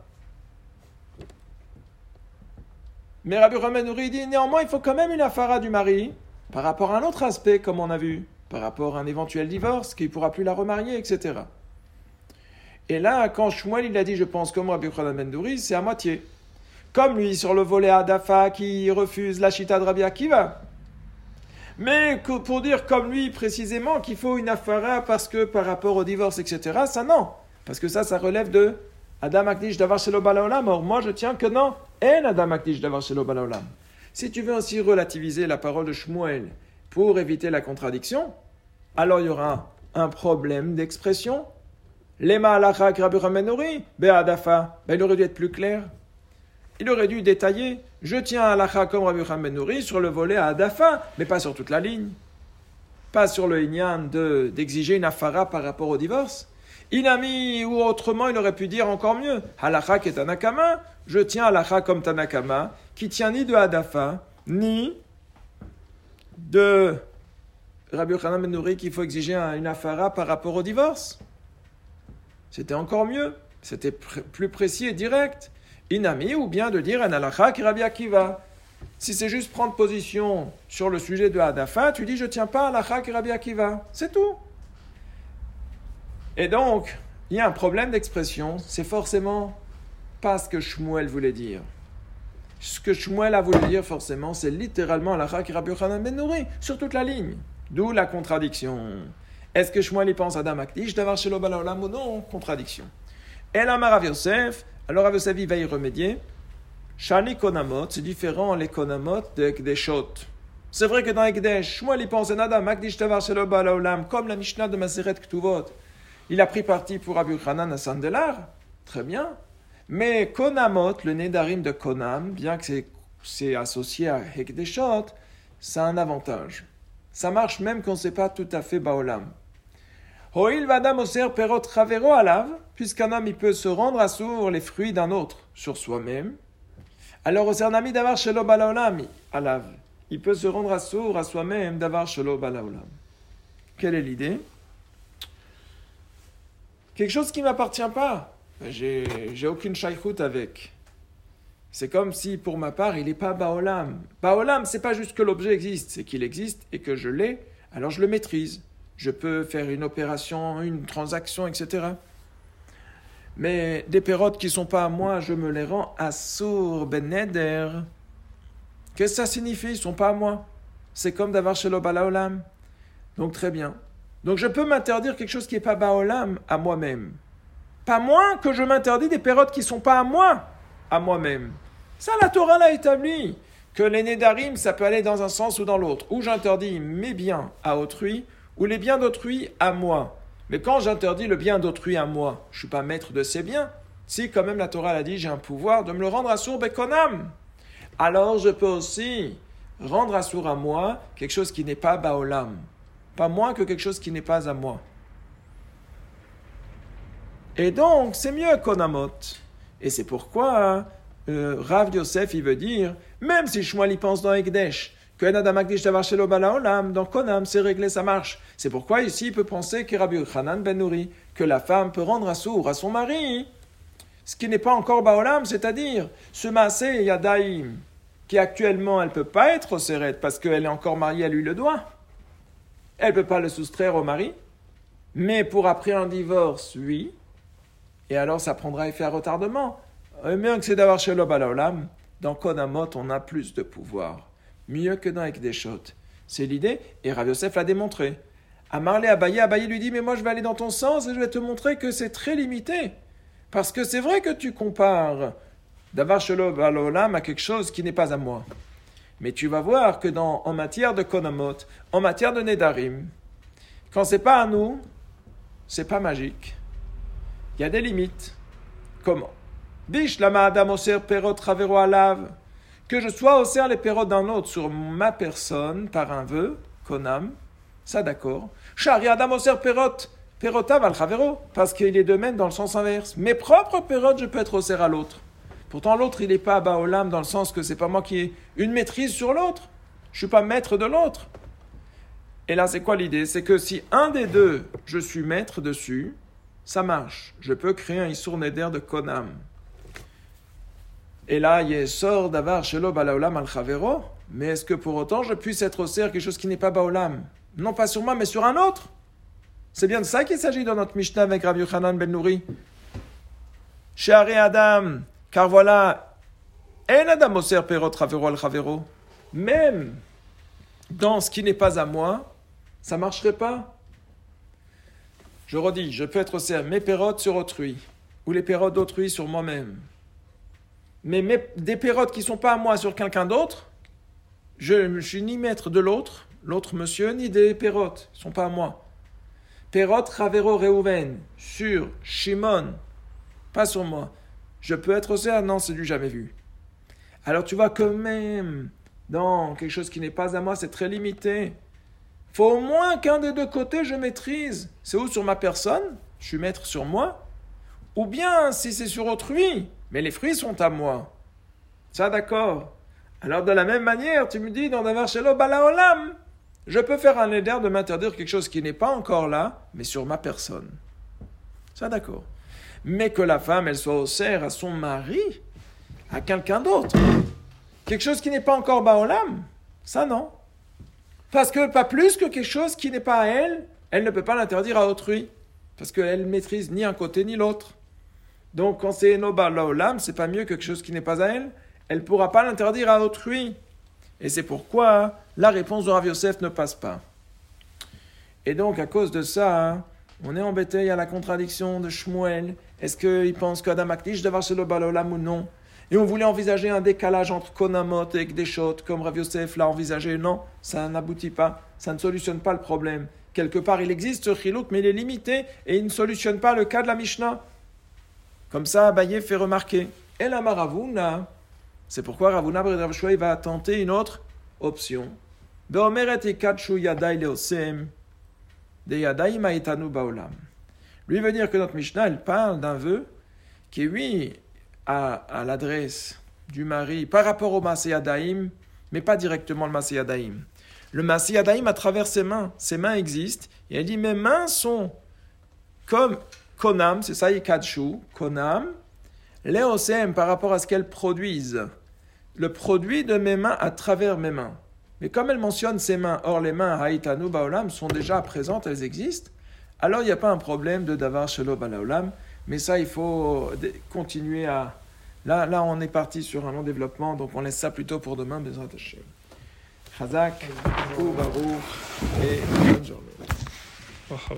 Mais Rabbi Yochanan ben Nouri dit néanmoins il faut quand même une afara du mari par rapport à un autre aspect comme on a vu, par rapport à un éventuel divorce qu'il ne pourra plus la remarier, etc. Et là, quand Shmuel il a dit je pense comme Rabbi Yochanan ben Nouri, c'est à moitié. Comme lui sur le volet Adafa qui refuse la chita de Rabbi Akiva. Mais pour dire comme lui précisément qu'il faut une afara parce que par rapport au divorce, etc., ça non. Parce que ça relève de Adam Akdish Davar Shelo Balaolam. Or, moi, je tiens que non. En Adam Akdish Davar Shelo Balaolam. Si tu veux ainsi relativiser la parole de Shmuel pour éviter la contradiction, alors il y aura un problème d'expression. Lema alacha Rabbi Yochanan ben Nuri, be'adafa. Il aurait dû être plus clair. Il aurait dû détailler. Je tiens à alacha comme Rabbi Yochanan ben Nuri sur le volet à adafa, mais pas sur toute la ligne. Pas sur le inyan d'exiger une afara par rapport au divorce. Inami, ou autrement, il aurait pu dire encore mieux. Halacha qui est Tanakama, je tiens halacha comme Tanakama, qui tient ni de Hadafa, ni de Rabbi Yochanan ben Nuri qu'il faut exiger une afara par rapport au divorce. C'était encore mieux. C'était plus précis et direct. Inami, ou bien de dire un halacha qui Rabbi Akiva. Si c'est juste prendre position sur le sujet de Hadafa, tu dis je tiens pas à halacha qui Rabbi Akiva. C'est tout. Et donc, il y a un problème d'expression, c'est forcément pas ce que Shmuel voulait dire. Ce que Shmuel a voulu dire forcément, c'est littéralement halacha qui Rabbi Yochanan ben Nuri, sur toute la ligne. D'où la contradiction. Est-ce que Shmuel y pense à Adam Akdish, Davar Shelo Balaolam ou non? Contradiction. Et là, Rav Yosef, alors Rav Yosef va y remédier. Shani Konamot, c'est différent les Konamot de Ekdeshot. C'est vrai que dans Ekdesh, Shmuel y pense à Adam Akdish, Davar Shelo Balaolam, comme la Mishnah de Maseret Ktuvot. Il a pris parti pour Rabbi Yochanan à Sandelar, très bien. Mais Konamot, le Nedarim de Konam, bien que c'est associé à Ekdeshot, ça a un avantage. Ça marche même quand c'est pas tout à fait Baolam. Hoil vadam oser perot chavero alav, puisqu'un homme il peut se rendre assour les fruits d'un autre sur soi-même. Alors oser nami davar shelo balaolam alav, il peut se rendre assour à soi-même davar shelo balaolam. Quelle est l'idée? Quelque chose qui ne m'appartient pas. J'ai aucune shaykhout avec. C'est comme si, pour ma part, il n'est pas Baolam. Baolam, c'est pas juste que l'objet existe, c'est qu'il existe et que je l'ai, alors je le maîtrise. Je peux faire une opération, une transaction, etc. Mais des pérotes qui ne sont pas à moi, je me les rends assour ben neder. Qu'est-ce que ça signifie? Ils ne sont pas à moi. C'est comme d'avoir shelo balaolam. Donc très bien. Donc je peux m'interdire quelque chose qui n'est pas Baolam à moi-même. Pas moins que je m'interdis des pérotes qui ne sont pas à moi-même. Ça, la Torah l'a établi. Que les Nédarim, ça peut aller dans un sens ou dans l'autre. Ou j'interdis mes biens à autrui, ou les biens d'autrui à moi. Mais quand j'interdis le bien d'autrui à moi, je ne suis pas maître de ces biens. Si quand même la Torah l'a dit, j'ai un pouvoir de me le rendre assour bekonam. Alors je peux aussi rendre assour à moi quelque chose qui n'est pas Baolam. Pas moins que quelque chose qui n'est pas à moi. Et donc, c'est mieux Konamot. Et c'est pourquoi Rav Yosef, il veut dire, même si Shmuel y pense dans Ekdesh, que Adam Akdish Davar Shelo Balaolam, dans Konam, c'est réglé, ça marche. C'est pourquoi ici, il peut penser que Rabbi Yochanan ben Nuri, que la femme peut rendre assour à son mari, ce qui n'est pas encore Baolam, c'est-à-dire ce Maaseh Yadaim, qui actuellement, elle ne peut pas être au Seret, parce qu'elle est encore mariée, elle lui le doit. Elle ne peut pas le soustraire au mari, mais pour après un divorce, oui. Et alors, ça prendra effet à retardement. Mieux que c'est d'avoir Shelo Balaolam, dans Konamot, on a plus de pouvoir. Mieux que dans Ekdeshot. C'est l'idée, et Rav Yosef l'a démontré. Amarle Abaye lui dit, mais moi je vais aller dans ton sens et je vais te montrer que c'est très limité. Parce que c'est vrai que tu compares d'avoir Shelo Balaolam à quelque chose qui n'est pas à moi. Mais tu vas voir que en matière de Konamot, en matière de Nedarim, quand c'est pas à nous, c'est pas magique. Il y a des limites. Comment? Bish lama adam oser perot ravero alav. Que je sois oser les perot d'un autre sur ma personne par un vœu, konam, ça d'accord. Shari adam oser perotav al ravero, parce qu'il est de même dans le sens inverse. Mes propres perot, je peux être oser à l'autre. Pourtant l'autre, il n'est pas baolam dans le sens que c'est pas moi qui ai une maîtrise sur l'autre. Je suis pas maître de l'autre. Et là, c'est quoi l'idée? C'est que si un des deux, je suis maître dessus, ça marche. Je peux créer un Issour Neder de Konam. Et là, il sort d'avar Shelo Balaolam al Chavero. Mais est-ce que pour autant, je puisse être au cerf quelque chose qui n'est pas Baolam? Non pas sur moi, mais sur un autre. C'est bien de ça qu'il s'agit dans notre Mishnah avec Rabbi Yochanan ben Nuri. She'arei Adam, car voilà, En Adam Oser Perot Chavero al Chavero. Même dans ce qui n'est pas à moi, ça ne marcherait pas. Je redis, je peux être au cerf mes pérotes sur autrui, ou les pérotes d'autrui sur moi-même. Mais des pérotes qui ne sont pas à moi sur quelqu'un d'autre, je ne suis ni maître de l'autre monsieur, ni des pérotes, ils ne sont pas à moi. Pérote Ravero Reuven, sur Shimon, pas sur moi. Je peux être aussi, ah non, c'est du jamais vu. Alors tu vois que même dans quelque chose qui n'est pas à moi, c'est très limité. Il faut au moins qu'un des deux côtés je maîtrise. C'est où sur ma personne, je suis maître sur moi, ou bien si c'est sur autrui, mais les fruits sont à moi. Ça d'accord. Alors de la même manière, tu me dis dans Davar Shelo Balaolam, je peux faire un éder de m'interdire quelque chose qui n'est pas encore là, mais sur ma personne. Ça d'accord. Mais que la femme, elle soit offert à son mari, à quelqu'un d'autre. Quelque chose qui n'est pas encore Baolam, ça non. Parce que pas plus que quelque chose qui n'est pas à elle, elle ne peut pas l'interdire à autrui. Parce qu'elle ne maîtrise ni un côté ni l'autre. Donc quand c'est Enoba Laolam, c'est pas mieux que quelque chose qui n'est pas à elle. Elle ne pourra pas l'interdire à autrui. Et c'est pourquoi la réponse de Rav Yosef ne passe pas. Et donc à cause de ça, on est embêté, il y a la contradiction de Shmuel. Est-ce qu'il pense qu'Adam Akdish d'avoir chez le Balaolam ou non? Et on voulait envisager un décalage entre Konamot et Gdeshot, comme Rav Yosef l'a envisagé. Non, ça n'aboutit pas, ça ne solutionne pas le problème. Quelque part, il existe ce chilouk, mais il est limité et il ne solutionne pas le cas de la Mishnah. Comme ça, Abaye fait remarquer. Et la Maravuna, c'est pourquoi Ravuna Rav Shua va tenter une autre option. Beomeret ikadshu yadai leosem, de yadai maitanu baolam. Lui veut dire que notre Mishnah, elle parle d'un vœu qui, oui, à l'adresse du mari par rapport au Maaseh Yadayim, mais pas directement le Maaseh Yadayim. Le Maaseh Yadayim à travers ses mains existent, et elle dit mes mains sont comme Konam, c'est ça, Yikadshu, Konam, Leosem par rapport à ce qu'elles produisent, le produit de mes mains à travers mes mains. Mais comme elle mentionne ses mains, or les mains Haïtanu Baolam sont déjà présentes, elles existent, alors il n'y a pas un problème de Davar Shelo Balaolam. Mais ça, il faut continuer à... Là, on est parti sur un long développement, donc on laisse ça plutôt pour demain, Bezrat Hashem. Chazak, ou Baruch, et bonne journée.